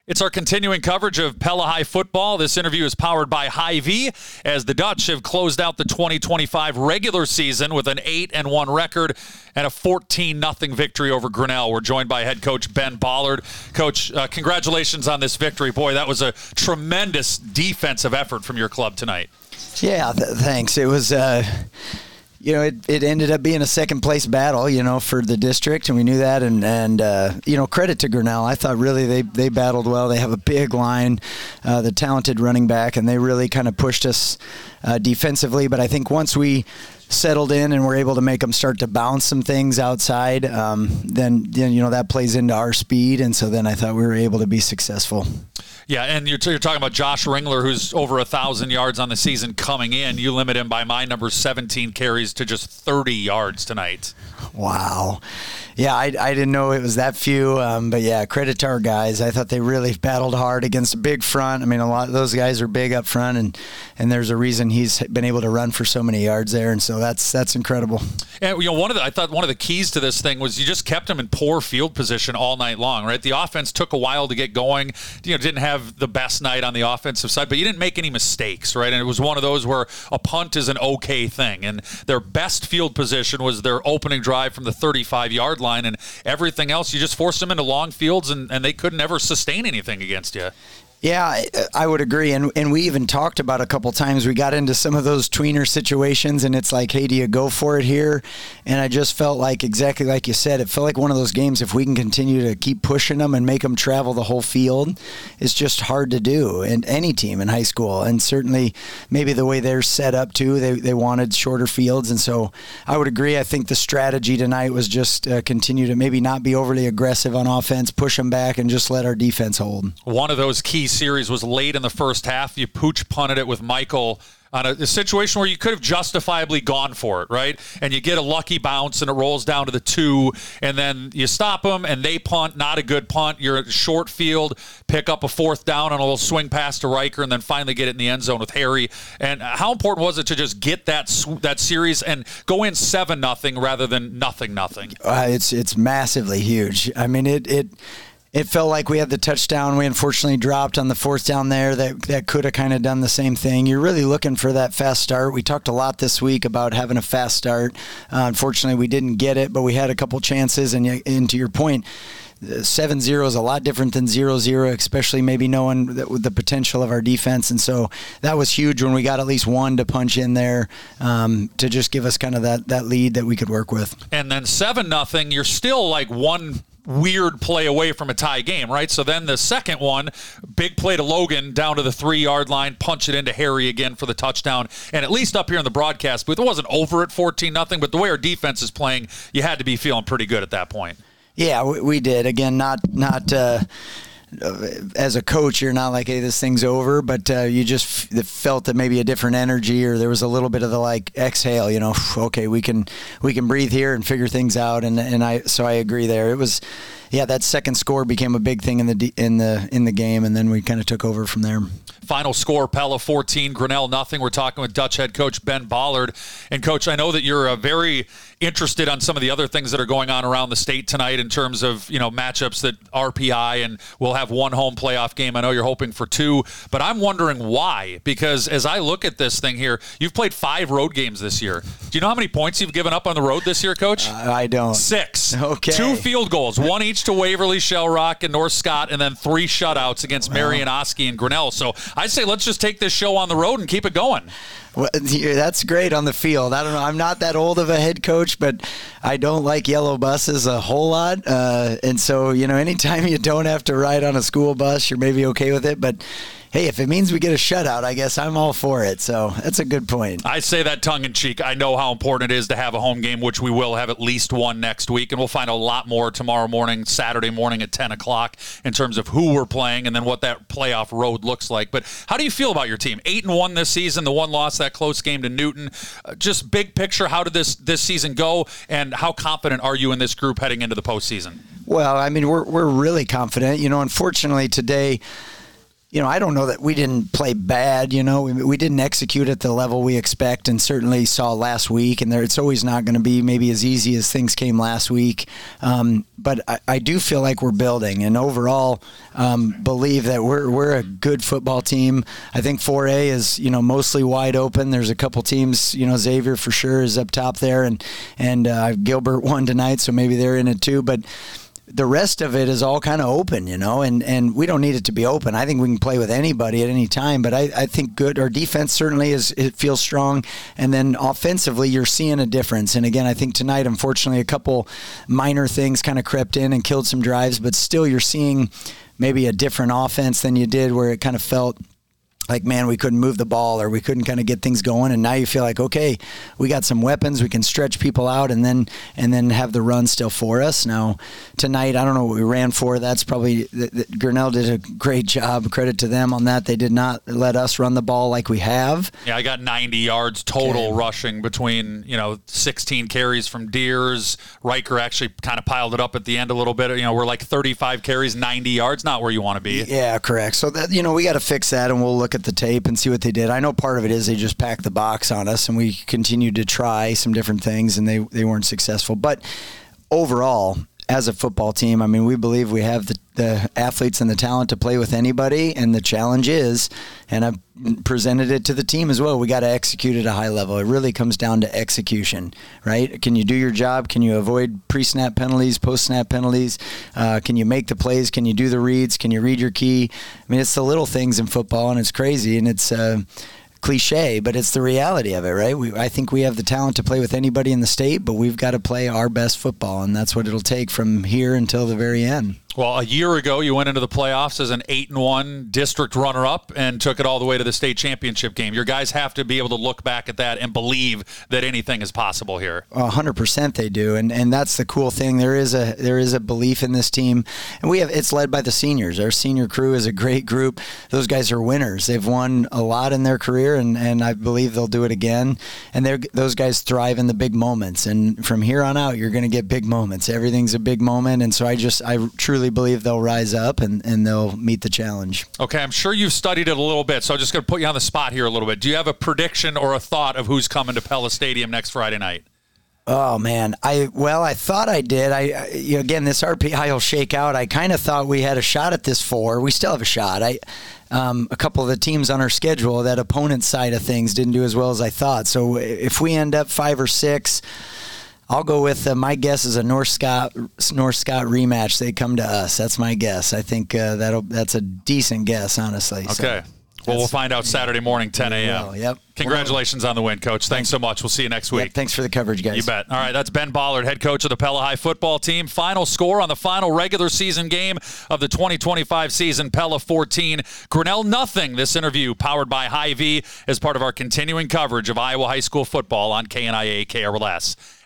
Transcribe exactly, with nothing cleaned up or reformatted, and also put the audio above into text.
It's our continuing coverage of Pella High football. This interview is powered by Hy-Vee, as the Dutch have closed out the twenty twenty-five regular season with an eight and one record and a fourteen nothing victory over Grinnell. We're joined by head coach Ben Bollard. Coach, uh, congratulations on this victory. Boy, that was a tremendous defensive effort from your club tonight. Yeah, th- thanks. It was, uh, you know, it, it ended up being a second-place battle, you know, for the district, and we knew that. And, and uh, you know, credit to Grinnell. I thought really they, they battled well. They have a big line, uh, the talented running back, and they really kind of pushed us uh, defensively. But I think once we settled in and were able to make them start to bounce some things outside, um, then, then, you know, that plays into our speed. And so then I thought we were able to be successful. Yeah, and you're, t- you're talking about Josh Ringler, who's over one thousand yards on the season coming in. You limit him by my number seventeen carries to just thirty yards tonight. Wow. Yeah, I, I didn't know it was that few, um, but yeah, credit to our guys. I thought they really battled hard against a big front. I mean, a lot of those guys are big up front, and, and there's a reason he's been able to run for so many yards there, and so that's that's incredible. And you know, one of the I thought one of the keys to this thing was you just kept them in poor field position all night long, right? The offense took a while to get going. You know, didn't have the best night on the offensive side, but you didn't make any mistakes, right? And it was one of those where a punt is an okay thing, and their best field position was their opening drive from the thirty-five yard line, and everything else you just forced them into long fields, and, and they couldn't ever sustain anything against you. Yeah, I would agree. And and we even talked about a couple times, we got into some of those tweener situations, and it's like, hey, do you go for it here? And I just felt like, exactly like you said, it felt like one of those games, if we can continue to keep pushing them and make them travel the whole field, it's just hard to do in any team in high school. And certainly maybe the way they're set up too, they, they wanted shorter fields. And so I would agree. I think the strategy tonight was just uh, continue to maybe not be overly aggressive on offense, push them back, and just let our defense hold. One of those key series was late in the first half. You pooch punted it with Michael on a, a situation where you could have justifiably gone for it, right? And you get a lucky bounce and it rolls down to the two, and then you stop them and they punt, not a good punt. You're at short field, pick up a fourth down on a little swing pass to Riker, and then finally get it in the end zone with Harry. And how important was it to just get that that series and go in seven nothing rather than nothing nothing? Uh, it's it's massively huge. I mean, it it. It felt like we had the touchdown. We unfortunately dropped on the fourth down there. That that could have kind of done the same thing. You're really looking for that fast start. We talked a lot this week about having a fast start. Uh, unfortunately, we didn't get it, but we had a couple chances. And, and to your point, seven zero is a lot different than zero zero, especially maybe knowing that with the potential of our defense. And so that was huge when we got at least one to punch in there um, to just give us kind of that, that lead that we could work with. And then seven nothing, you're still like one weird play away from a tie game, right? So then the second one, big play to Logan down to the three-yard line, punch it into Harry again for the touchdown. And at least up here in the broadcast booth, it wasn't over at fourteen nothing, but the way our defense is playing, you had to be feeling pretty good at that point. Yeah, we, we did. Again, not not uh, as a coach, you're not like, hey, this thing's over, but uh, you just f- felt that maybe a different energy, or there was a little bit of the like exhale, you know, okay, we can we can breathe here and figure things out, and and I so I agree there. It was, yeah, that second score became a big thing in the in the in the game, and then we kind of took over from there. Final score, Pella fourteen, Grinnell nothing. We're talking with Dutch head coach Ben Bollard. And, Coach, I know that you're uh, very interested on some of the other things that are going on around the state tonight in terms of, you know, matchups that R P I, and we'll have one home playoff game. I know you're hoping for two, but I'm wondering why. Because as I look at this thing here, you've played five road games this year. Do you know how many points you've given up on the road this year, Coach? Uh, I don't. Six. Okay. Two field goals, one each to Waverly, Shell Rock, and North Scott, and then three shutouts against Marion, Oski, and Grinnell. So I say let's just take this show on the road and keep it going. Well, that's great on the field. I don't know. I'm not that old of a head coach, but I don't like yellow buses a whole lot. Uh, and so, you know, anytime you don't have to ride on a school bus, you're maybe okay with it. But hey, if it means we get a shutout, I guess I'm all for it. So that's a good point. I say that tongue-in-cheek. I know how important it is to have a home game, which we will have at least one next week, and we'll find a lot more tomorrow morning, Saturday morning at ten o'clock, in terms of who we're playing and then what that playoff road looks like. But how do you feel about your team? Eight and one this season, the one loss, that close game to Newton. Uh, just big picture, how did this, this season go, and how confident are you in this group heading into the postseason? Well, I mean, we're we're really confident. You know, unfortunately today, you know, I don't know that we didn't play bad. You know, we, we didn't execute at the level we expect, and certainly saw last week. And there, it's always not going to be maybe as easy as things came last week. Um, but I, I do feel like we're building, and overall um, believe that we're we're a good football team. I think four A is, you know, mostly wide open. There's a couple teams, you know, Xavier for sure is up top there, and and uh, Gilbert won tonight, so maybe they're in it too. But the rest of it is all kind of open, you know, and, and we don't need it to be open. I think we can play with anybody at any time, but I, I think good. Our defense certainly is, it feels strong. And then offensively, you're seeing a difference. And again, I think tonight, unfortunately, a couple minor things kind of crept in and killed some drives, but still you're seeing maybe a different offense than you did, where it kind of felt like, man, we couldn't move the ball, or we couldn't kind of get things going. And now you feel like, okay, we got some weapons. We can stretch people out and then and then have the run still for us. Now, tonight, I don't know what we ran for. That's probably the, the, Grinnell did a great job. Credit to them on that. They did not let us run the ball like we have. Yeah, I got ninety yards total okay. rushing between, you know, sixteen carries from Deers. Riker actually kind of piled it up at the end a little bit. You know, we're like thirty-five carries, ninety yards. Not where you want to be. Yeah, correct. So, that, you know, we got to fix that, and we'll look at the tape and see what they did. I know part of it is they just packed the box on us, and we continued to try some different things, and they, they weren't successful. But overall, as a football team, I mean, we believe we have the, the athletes and the talent to play with anybody, and the challenge is, and I've presented it to the team as well, we got to execute at a high level. It really comes down to execution, right? Can you do your job? Can you avoid pre-snap penalties, post-snap penalties? Uh, can you make the plays? Can you do the reads? Can you read your key? I mean, it's the little things in football, and it's crazy, and it's uh, cliche, but it's the reality of it, right? We, I think we have the talent to play with anybody in the state, but we've got to play our best football, and that's what it'll take from here until the very end. Well, a year ago, you went into the playoffs as an eight and one district runner-up and took it all the way to the state championship game. Your guys have to be able to look back at that and believe that anything is possible here. A hundred percent, they do, and and that's the cool thing. There is a there is a belief in this team, and we have it's led by the seniors. Our senior crew is a great group. Those guys are winners. They've won a lot in their career, and, and I believe they'll do it again. And they're those guys thrive in the big moments, and from here on out, you're going to get big moments. Everything's a big moment, and so I just I truly believe they'll rise up and, and they'll meet the challenge. Okay, I'm sure you've studied it a little bit, so I'm just going to put you on the spot here a little bit. Do you have a prediction or a thought of who's coming to Pella Stadium next Friday night? Oh man, I well, I thought I did. I, I you know, again, this R P I will shake out. I kind of thought we had a shot at this four. We still have a shot. I, um, a couple of the teams on our schedule, that opponent side of things didn't do as well as I thought. So if we end up five or six, I'll go with uh, my guess is a North Scott North Scott rematch. They come to us. That's my guess. I think uh, that'll that's a decent guess, honestly. Okay. So well, we'll find out Saturday morning, ten a.m. Well, yep. Congratulations on the win, Coach. Thanks so much. We'll see you next week. Yep, thanks for the coverage, guys. You bet. All right, that's Ben Bollard, head coach of the Pella High football team. Final score on the final regular season game of the twenty twenty-five season, Pella fourteen, Grinnell nothing. This interview powered by Hy-Vee as part of our continuing coverage of Iowa high school football on K N I A K R L S.